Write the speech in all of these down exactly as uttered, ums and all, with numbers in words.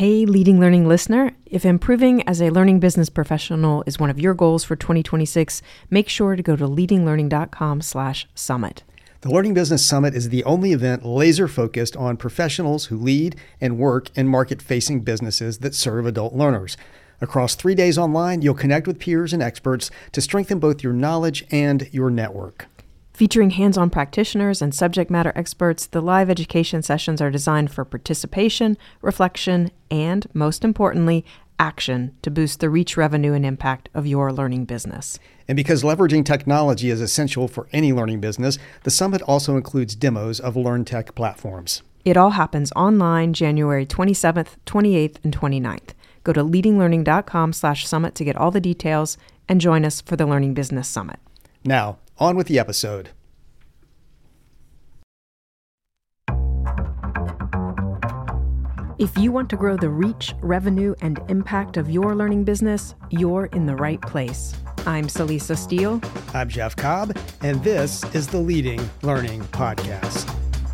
Hey, Leading Learning listener, if improving as a learning business professional is one of your goals for twenty twenty-six, make sure to go to leadinglearning.com slash summit. The Learning Business Summit is the only event laser-focused on professionals who lead and work in market-facing businesses that serve adult learners. Across three days online, you'll connect with peers and experts to strengthen both your knowledge and your network. Featuring hands-on practitioners and subject matter experts, the live education sessions are designed for participation, reflection, and, most importantly, action to boost the reach, revenue, and impact of your learning business. And because leveraging technology is essential for any learning business, the summit also includes demos of LearnTech platforms. It all happens online January twenty-seventh, twenty-eighth, and twenty-ninth. Go to leadinglearning.com slash summit to get all the details and join us for the Learning Business Summit. Now, on with the episode. If you want to grow the reach, revenue, and impact of your learning business, you're in the right place. I'm Celisa Steele. I'm Jeff Cobb, and this is the Leading Learning Podcast.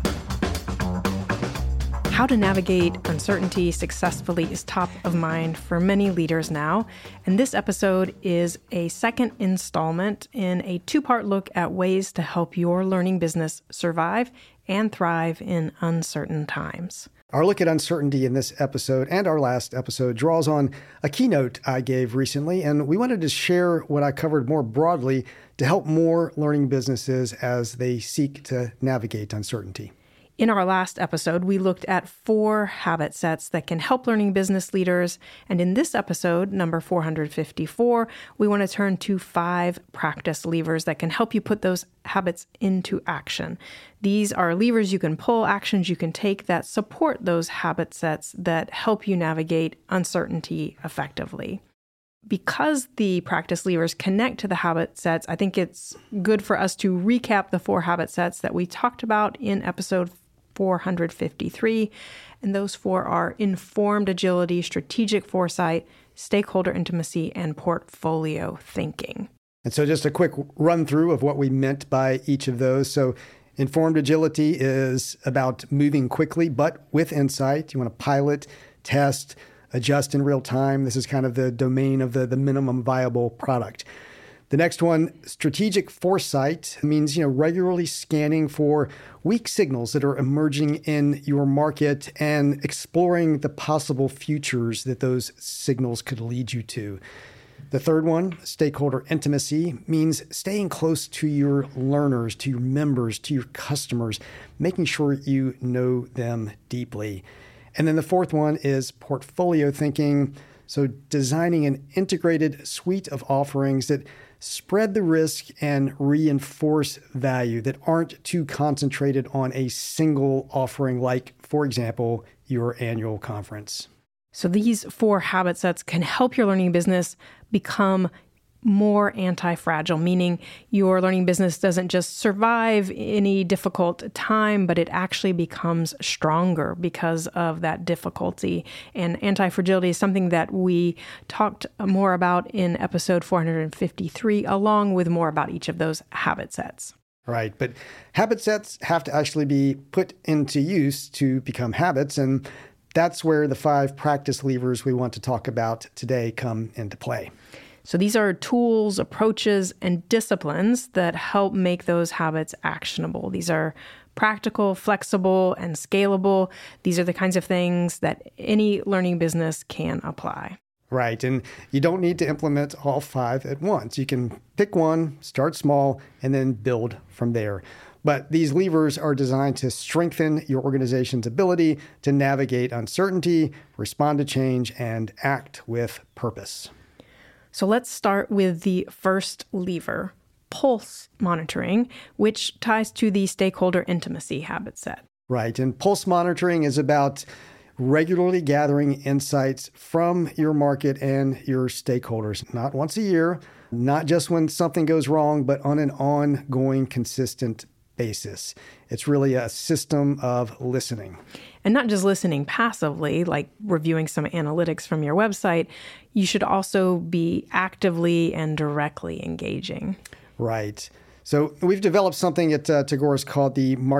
How to navigate uncertainty successfully is top of mind for many leaders now, and this episode is a second installment in a two-part look at ways to help your learning business survive and thrive in uncertain times. Our look at uncertainty in this episode and our last episode draws on a keynote I gave recently, and we wanted to share what I covered more broadly to help more learning businesses as they seek to navigate uncertainty. In our last episode, we looked at four habit sets that can help learning business leaders. And in this episode, number four hundred fifty-four, we want to turn to five practice levers that can help you put those habits into action. These are levers you can pull, actions you can take that support those habit sets that help you navigate uncertainty effectively. Because the practice levers connect to the habit sets, I think it's good for us to recap the four habit sets that we talked about in episode four hundred fifty-three, and those four are informed agility, strategic foresight, stakeholder intimacy, and portfolio thinking. And so just a quick run through of what we meant by each of those. So informed agility is about moving quickly, but with insight. You want to pilot, test, adjust in real time. This is kind of the domain of the, the minimum viable product. The next one, strategic foresight, means, you know, regularly scanning for weak signals that are emerging in your market and exploring the possible futures that those signals could lead you to. The third one, stakeholder intimacy, means staying close to your learners, to your members, to your customers, making sure you know them deeply. And then the fourth one is portfolio thinking. So designing an integrated suite of offerings that spread the risk and reinforce value, that aren't too concentrated on a single offering, like, for example, your annual conference. So these four habit sets can help your learning business become more anti-fragile, meaning your learning business doesn't just survive any difficult time, but it actually becomes stronger because of that difficulty. And anti-fragility is something that we talked more about in episode four hundred fifty-three, along with more about each of those habit sets. Right, but habit sets have to actually be put into use to become habits, and that's where the five practice levers we want to talk about today come into play. So these are tools, approaches, and disciplines that help make those habits actionable. These are practical, flexible, and scalable. These are the kinds of things that any learning business can apply. Right, and you don't need to implement all five at once. You can pick one, start small, and then build from there. But these levers are designed to strengthen your organization's ability to navigate uncertainty, respond to change, and act with purpose. So let's start with the first lever, pulse monitoring, which ties to the stakeholder intimacy habit set. Right, and pulse monitoring is about regularly gathering insights from your market and your stakeholders, not once a year, not just when something goes wrong, but on an ongoing, consistent basis. It's really a system of listening. And not just listening passively, like reviewing some analytics from your website, you should also be actively and directly engaging. Right. So we've developed something at uh, Tagoras called the Market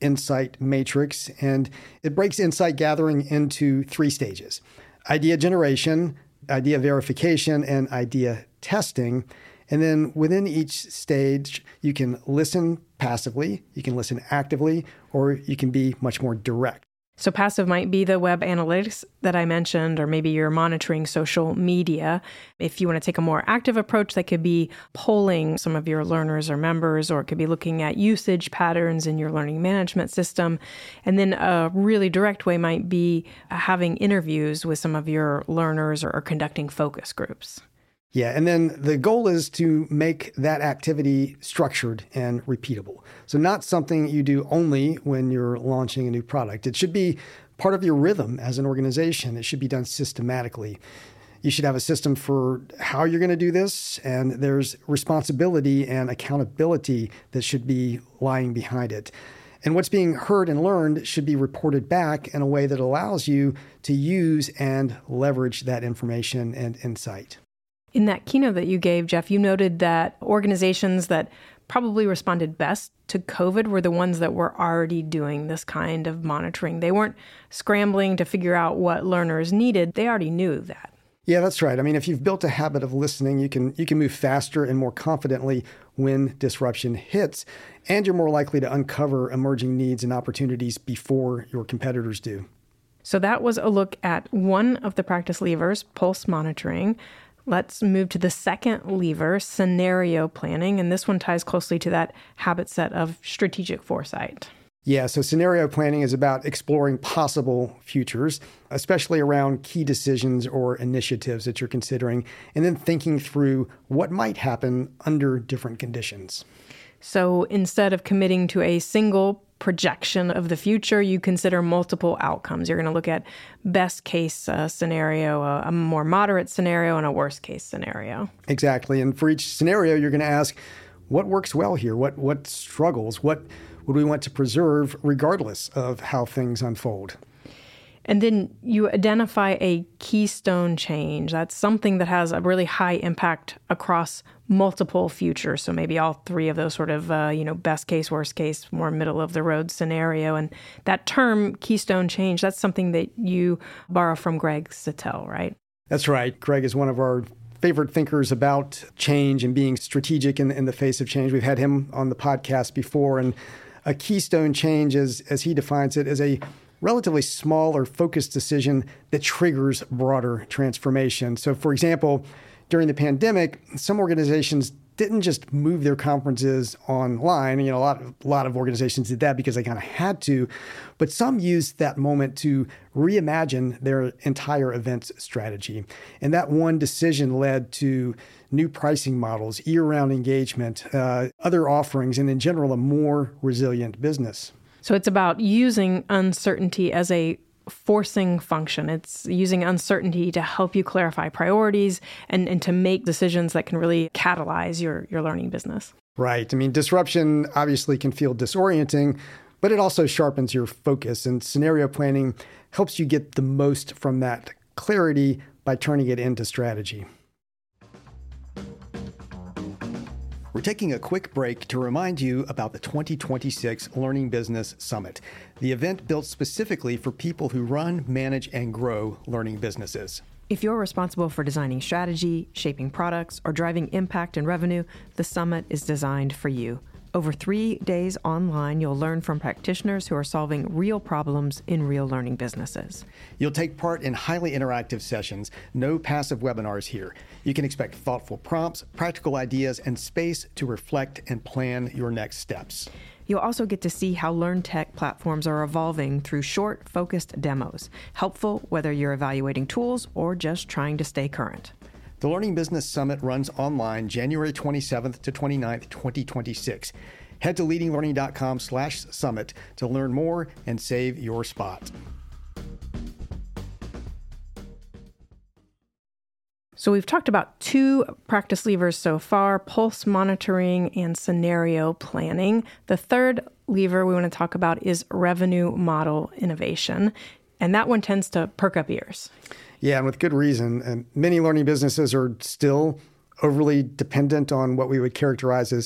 insight matrix, and it breaks insight gathering into three stages: idea generation, idea verification, and idea testing. And then within each stage, you can listen passively, you can listen actively, or you can be much more direct. So passive might be the web analytics that I mentioned, or maybe you're monitoring social media. If you want to take a more active approach, that could be polling some of your learners or members, or it could be looking at usage patterns in your learning management system. And then a really direct way might be having interviews with some of your learners or, or conducting focus groups. Yeah, and then the goal is to make that activity structured and repeatable. So not something you do only when you're launching a new product. It should be part of your rhythm as an organization. It should be done systematically. You should have a system for how you're going to do this, and there's responsibility and accountability that should be lying behind it. And what's being heard and learned should be reported back in a way that allows you to use and leverage that information and insight. In that keynote that you gave, Jeff, you noted that organizations that probably responded best to COVID were the ones that were already doing this kind of monitoring. They weren't scrambling to figure out what learners needed. They already knew that. Yeah, that's right. I mean, if you've built a habit of listening, you can you can move faster and more confidently when disruption hits, and you're more likely to uncover emerging needs and opportunities before your competitors do. So that was a look at one of the practice levers, pulse monitoring. Let's move to the second lever, scenario planning, and this one ties closely to that habit set of strategic foresight. Yeah, so scenario planning is about exploring possible futures, especially around key decisions or initiatives that you're considering, and then thinking through what might happen under different conditions. So instead of committing to a single projection of the future, you consider multiple outcomes. You're going to look at best case uh, scenario, a, a more moderate scenario, and a worst case scenario. Exactly. And for each scenario, you're going to ask, what works well here? What what struggles? What would we want to preserve regardless of how things unfold? And then you identify a keystone change. That's something that has a really high impact across multiple futures. So maybe all three of those sort of, uh, you know, best case, worst case, more middle of the road scenario. And that term, keystone change, that's something that you borrow from Greg Sattel, right? That's right. Greg is one of our favorite thinkers about change and being strategic in, in the face of change. We've had him on the podcast before. And a keystone change, is, as he defines it, is a relatively small or focused decision that triggers broader transformation. So, for example, during the pandemic, some organizations didn't just move their conferences online. You know, a lot of, a lot of organizations did that because they kind of had to, but some used that moment to reimagine their entire events strategy. And that one decision led to new pricing models, year-round engagement, uh, other offerings, and in general, a more resilient business. So it's about using uncertainty as a forcing function. It's using uncertainty to help you clarify priorities and, and to make decisions that can really catalyze your, your learning business. Right. I mean, disruption obviously can feel disorienting, but it also sharpens your focus. And scenario planning helps you get the most from that clarity by turning it into strategy. We're taking a quick break to remind you about the twenty twenty-six Learning Business Summit, the event built specifically for people who run, manage, and grow learning businesses. If you're responsible for designing strategy, shaping products, or driving impact and revenue, the summit is designed for you. Over three days online, you'll learn from practitioners who are solving real problems in real learning businesses. You'll take part in highly interactive sessions, no passive webinars here. You can expect thoughtful prompts, practical ideas, and space to reflect and plan your next steps. You'll also get to see how LearnTech platforms are evolving through short, focused demos, helpful whether you're evaluating tools or just trying to stay current. The Learning Business Summit runs online January twenty-seventh to twenty-ninth, twenty twenty-six. Head to leadinglearning.com slash summit to learn more and save your spot. So we've talked about two practice levers so far, pulse monitoring and scenario planning. The third lever we want to talk about is revenue model innovation. And that one tends to perk up ears. Yeah, and with good reason. And many learning businesses are still overly dependent on what we would characterize as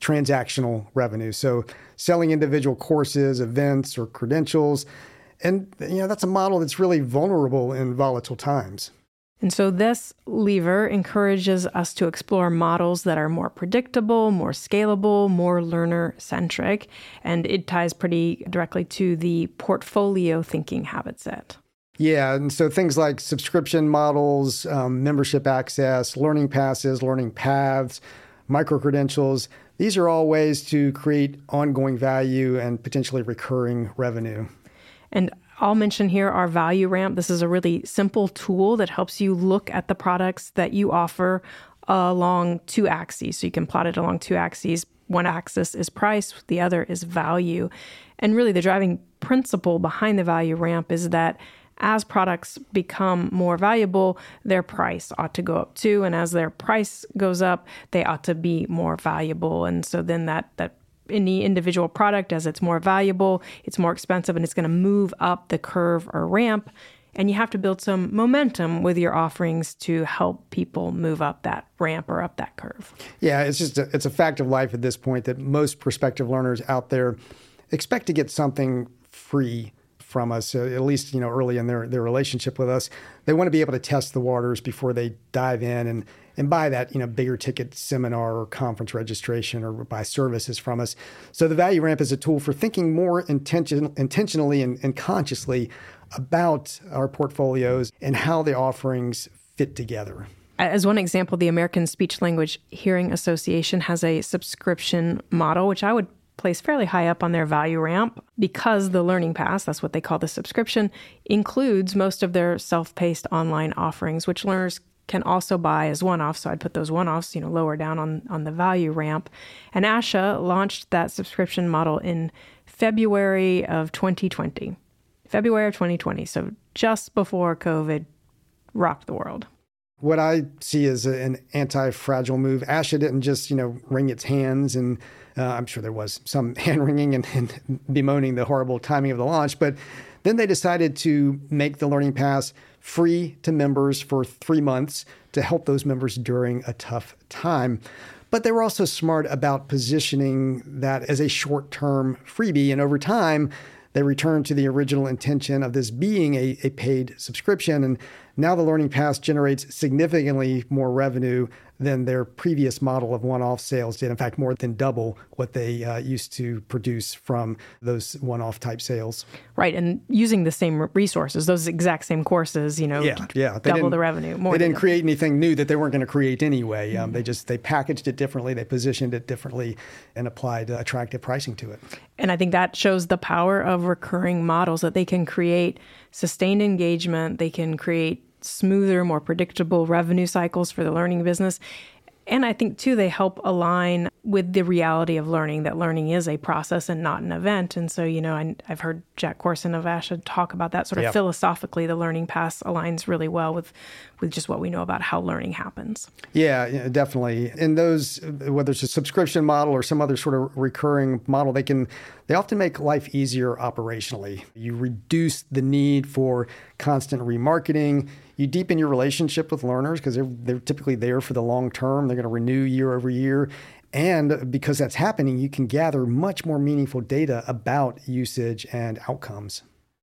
transactional revenue. So selling individual courses, events, or credentials. And, you know, that's a model that's really vulnerable in volatile times. And so this lever encourages us to explore models that are more predictable, more scalable, more learner-centric, and it ties pretty directly to the portfolio thinking habit set. Yeah, and so things like subscription models, um, membership access, learning passes, learning paths, micro-credentials, these are all ways to create ongoing value and potentially recurring revenue. And I'll mention here our value ramp. This is a really simple tool that helps you look at the products that you offer along two axes. So you can plot it along two axes. One axis is price, the other is value. And really the driving principle behind the value ramp is that as products become more valuable, their price ought to go up too. And as their price goes up, they ought to be more valuable. And so then that that any individual product, as it's more valuable, it's more expensive, and it's going to move up the curve or ramp. And you have to build some momentum with your offerings to help people move up that ramp or up that curve. Yeah, it's just a, it's a fact of life at this point that most prospective learners out there expect to get something free from us, uh, at least, you know, early in their, their relationship with us. They want to be able to test the waters before they dive in and, and buy that, you know, bigger ticket seminar or conference registration or buy services from us. So the value ramp is a tool for thinking more intention, intentionally and, and consciously about our portfolios and how the offerings fit together. As one example, the American Speech Language Hearing Association has a subscription model, which I would place fairly high up on their value ramp because the Learning Pass, that's what they call the subscription, includes most of their self-paced online offerings, which learners can also buy as one-offs. So I'd put those one-offs, you know, lower down on, on the value ramp. And ASHA launched that subscription model in February of twenty twenty. February of twenty twenty. So just before COVID rocked the world. What I see as an anti-fragile move, ASHA didn't just, you know, wring its hands, and uh, I'm sure there was some hand-wringing and, and bemoaning the horrible timing of the launch, but then they decided to make the Learning Pass free to members for three months to help those members during a tough time. But they were also smart about positioning that as a short-term freebie, and over time, they returned to the original intention of this being a, a paid subscription. And now the Learning Pass generates significantly more revenue than their previous model of one-off sales did. In fact, more than double what they uh, used to produce from those one-off type sales. Right, and using the same resources, those exact same courses, you know, yeah, yeah. They double the revenue. More they didn't double. create anything new that they weren't going to create anyway. Mm-hmm. Um, they just, they packaged it differently, they positioned it differently, and applied uh, attractive pricing to it. And I think that shows the power of recurring models, that they can create sustained engagement, they can create smoother, more predictable revenue cycles for the learning business. And I think, too, they help align with the reality of learning, that learning is a process and not an event. And so, you know, I, I've heard Jack Corson of ASHA talk about that sort of yeah. philosophically. The Learning Pass aligns really well with, with just what we know about how learning happens. Yeah, yeah, definitely. And those, whether it's a subscription model or some other sort of recurring model, they can, they often make life easier operationally. You reduce the need for constant remarketing. You deepen your relationship with learners because they're, they're typically there for the long term. They're going to renew year over year. And because that's happening, you can gather much more meaningful data about usage and outcomes.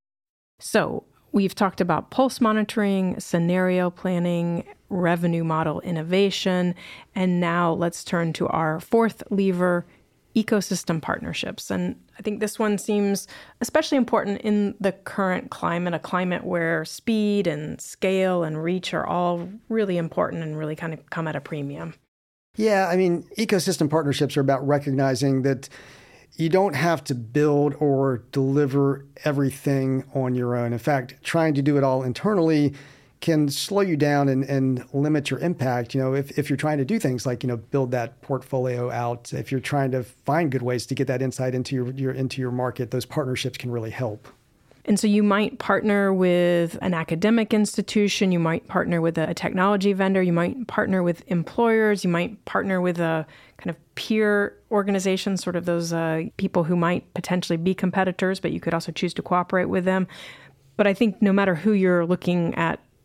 So we've talked about pulse monitoring, scenario planning, revenue model innovation, and now let's turn to our fourth lever, ecosystem partnerships. And I think this one seems especially important in the current climate, a climate where speed and scale and reach are all really important and really kind of come at a premium. Yeah, I mean, ecosystem partnerships are about recognizing that you don't have to build or deliver everything on your own. In fact, trying to do it all internally can slow you down and, and limit your impact. You know, if, if you're trying to do things like, you know, build that portfolio out, if you're trying to find good ways to get that insight into your, your into your market, those partnerships can really help. And so you might partner with an academic institution, you might partner with a technology vendor, you might partner with employers, you might partner with a kind of peer organization, sort of those uh, people who might potentially be competitors, but you could also choose to cooperate with them. But I think no matter who you're looking at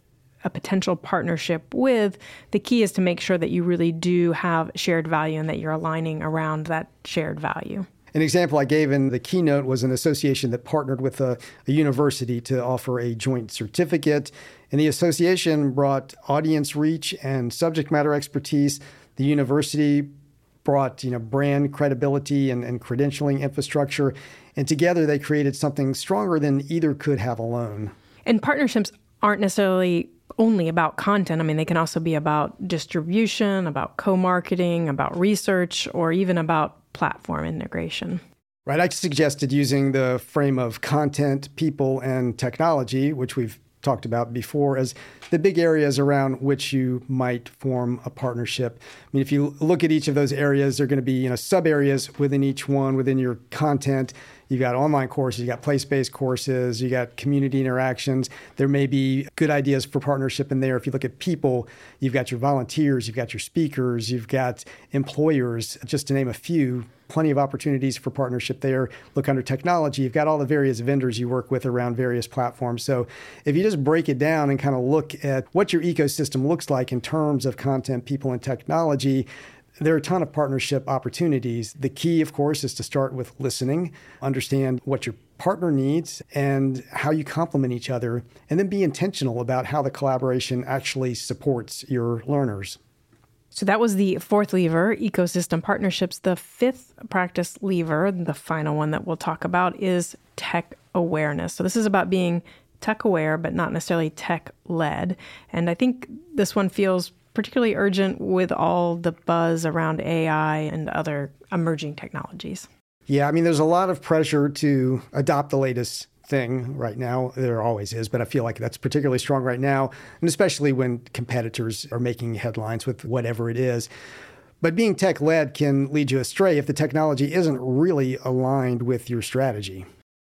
a potential partnership with, the key is to make sure that you really do have shared value and that you're aligning around that shared value. An example I gave in the keynote was an association that partnered with a, a university to offer a joint certificate. And the association brought audience reach and subject matter expertise. The university brought, you know, brand credibility and, and credentialing infrastructure. And together they created something stronger than either could have alone. And partnerships aren't necessarily only about content. I mean, they can also be about distribution, about co-marketing, about research, or even about platform integration. Right. I suggested using the frame of content, people, and technology, which we've talked about before, as the big areas around which you might form a partnership. I mean, if you look at each of those areas, there are going to be, you know, sub areas within each one, within your content. You got online courses, you got place-based courses, you got community interactions. There may be good ideas for partnership in there. If you look at people, you've got your volunteers, you've got your speakers, you've got employers, just to name a few. Plenty of opportunities for partnership there. Look under technology, you've got all the various vendors you work with around various platforms. So if you just break it down and kind of look at what your ecosystem looks like in terms of content, people, and technology, there are a ton of partnership opportunities. The key, of course, is to start with listening, understand what your partner needs and how you complement each other, and then be intentional about how the collaboration actually supports your learners. So that was the fourth lever, ecosystem partnerships. The fifth practice lever, the final one that we'll talk about, is tech awareness. So this is about being tech aware, but not necessarily tech led. And I think this one feels particularly urgent with all the buzz around A I and other emerging technologies. Yeah, I mean, there's a lot of pressure to adopt the latest thing right now. There always is, but I feel like that's particularly strong right now, and especially when competitors are making headlines with whatever it is. But being tech-led can lead you astray if the technology isn't really aligned with your strategy.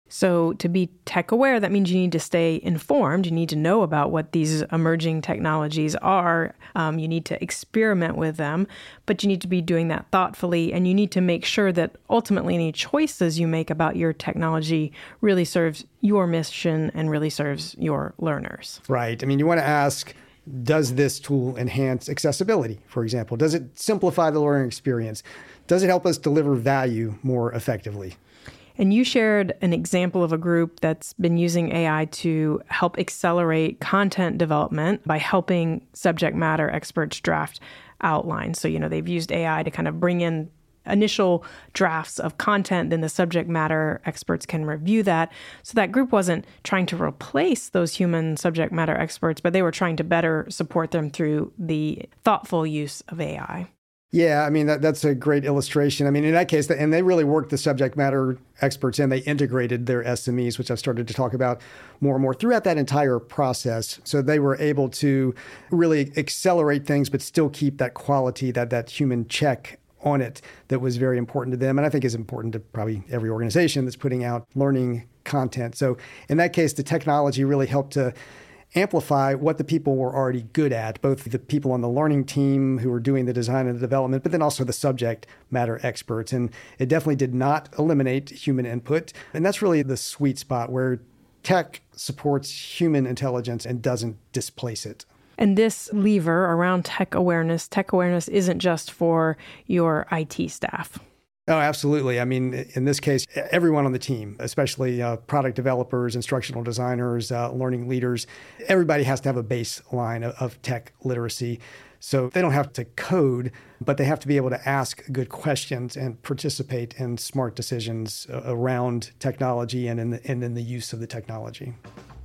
So to be tech aware, that means you need to stay informed. You need to know about what these emerging technologies are. Um, you need to experiment with them, but you need to be doing that thoughtfully. And you need to make sure that ultimately any choices you make about your technology really serves your mission and really serves your learners. Right. I mean, you want to ask, does this tool enhance accessibility, for example? Does it simplify the learning experience? Does it help us deliver value more effectively? And you shared an example of a group that's been using A I to help accelerate content development by helping subject matter experts draft outlines. So, you know, they've used A I to kind of bring in initial drafts of content, then the subject matter experts can review that. So that group wasn't trying to replace those human subject matter experts, but they were trying to better support them through the thoughtful use of A I. Yeah, I mean, that, that's a great illustration. I mean, in that case, and they really worked the subject matter experts in. They integrated their S M Es, which I've started to talk about more and more throughout that entire process. So they were able to really accelerate things, but still keep that quality, that that human check on it that was very important to them. And I think is important to probably every organization that's putting out learning content. So in that case, the technology really helped to amplify what the people were already good at, both the people on the learning team who were doing the design and the development, but then also the subject matter experts. And it definitely did not eliminate human input. And that's really the sweet spot where tech supports human intelligence and doesn't displace it. And this lever around tech awareness, tech awareness isn't just for your I T staff. Oh, absolutely. I mean, in this case, everyone on the team, especially uh, product developers, instructional designers, uh, learning leaders, everybody has to have a baseline of, of tech literacy. So they don't have to code, but they have to be able to ask good questions and participate in smart decisions uh, around technology and in the, and in the use of the technology.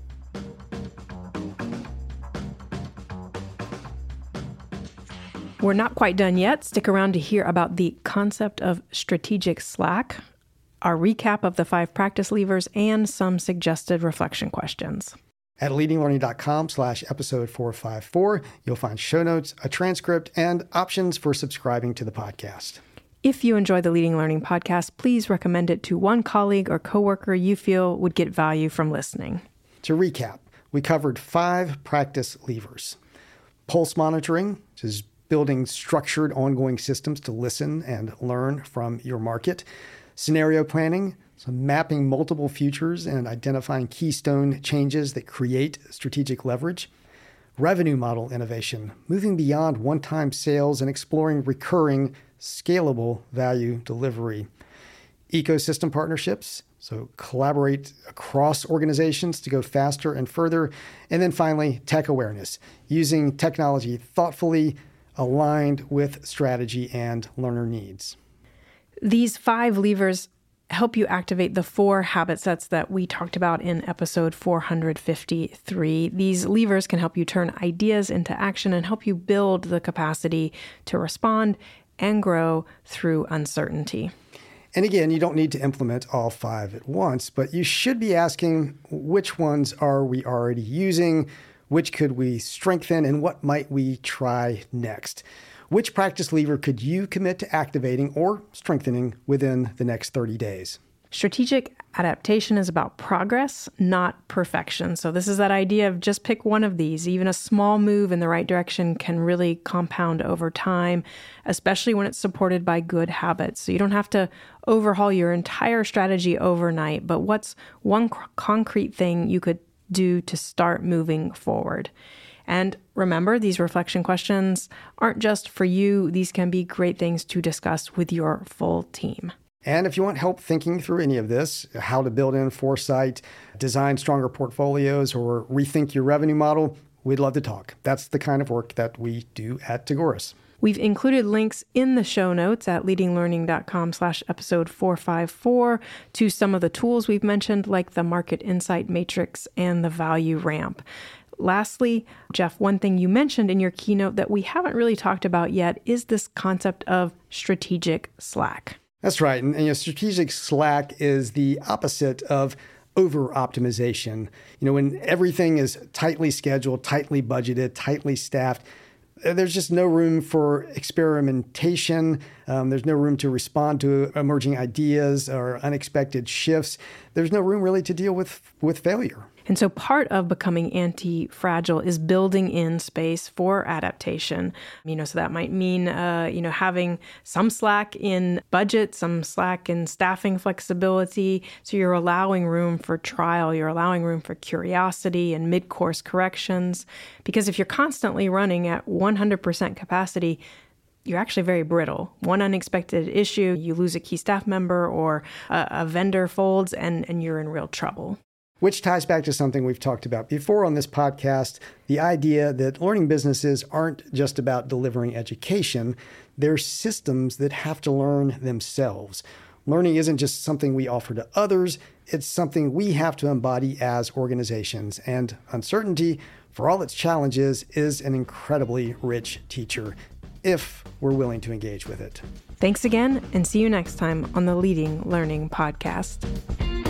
We're not quite done yet. Stick around to hear about the concept of strategic slack, our recap of the five practice levers, and some suggested reflection questions. At leadinglearning.com slash episode four fifty-four, you'll find show notes, a transcript, and options for subscribing to the podcast. If you enjoy the Leading Learning podcast, please recommend it to one colleague or coworker you feel would get value from listening. To recap, we covered five practice levers. Pulse monitoring, which is building structured ongoing systems to listen and learn from your market. Scenario planning, so mapping multiple futures and identifying keystone changes that create strategic leverage. revenue model innovation, moving beyond one-time sales and exploring recurring, scalable value delivery. Ecosystem partnerships, so collaborate across organizations to go faster and further. And then finally, tech awareness, using technology thoughtfully, aligned with strategy and learner needs. These five levers help you activate the four habit sets that we talked about in episode four hundred fifty-three. These levers can help you turn ideas into action and help you build the capacity to respond and grow through uncertainty. And again, you don't need to implement all five at once, but you should be asking, which ones are we already using? Which could we strengthen? And what might we try next? Which practice lever could you commit to activating or strengthening within the next thirty days? Strategic adaptation is about progress, not perfection. So this is that idea of just pick one of these. Even a small move in the right direction can really compound over time, especially when it's supported by good habits. So you don't have to overhaul your entire strategy overnight, but what's one c- concrete thing you could do to start moving forward? And remember, these reflection questions aren't just for you. These can be great things to discuss with your full team. And if you want help thinking through any of this, how to build in foresight, design stronger portfolios, or rethink your revenue model, we'd love to talk. That's the kind of work that we do at Tagoras. We've included links in the show notes at leadinglearning.com slash episode four fifty-four to some of the tools we've mentioned, like the Market Insight Matrix and the Value Ramp. Lastly, Jeff, one thing you mentioned in your keynote that we haven't really talked about yet is this concept of strategic slack. That's right. And, and you know, strategic slack is the opposite of over-optimization. You know, when everything is tightly scheduled, tightly budgeted, tightly staffed, there's just no room for experimentation. Um, there's no room to respond to emerging ideas or unexpected shifts. There's no room really to deal with, with failure. And so part of becoming anti-fragile is building in space for adaptation. You know, so that might mean, uh, you know, having some slack in budget, some slack in staffing flexibility. So you're allowing room for trial. You're allowing room for curiosity and mid-course corrections. Because if you're constantly running at one hundred percent capacity, you're actually very brittle. One unexpected issue, you lose a key staff member or a, a vendor folds, and, and you're in real trouble. Which ties back to something we've talked about before on this podcast, the idea that learning businesses aren't just about delivering education. They're systems that have to learn themselves. Learning isn't just something we offer to others. It's something we have to embody as organizations. And uncertainty, for all its challenges, is an incredibly rich teacher if we're willing to engage with it. Thanks again, and see you next time on the Leading Learning Podcast.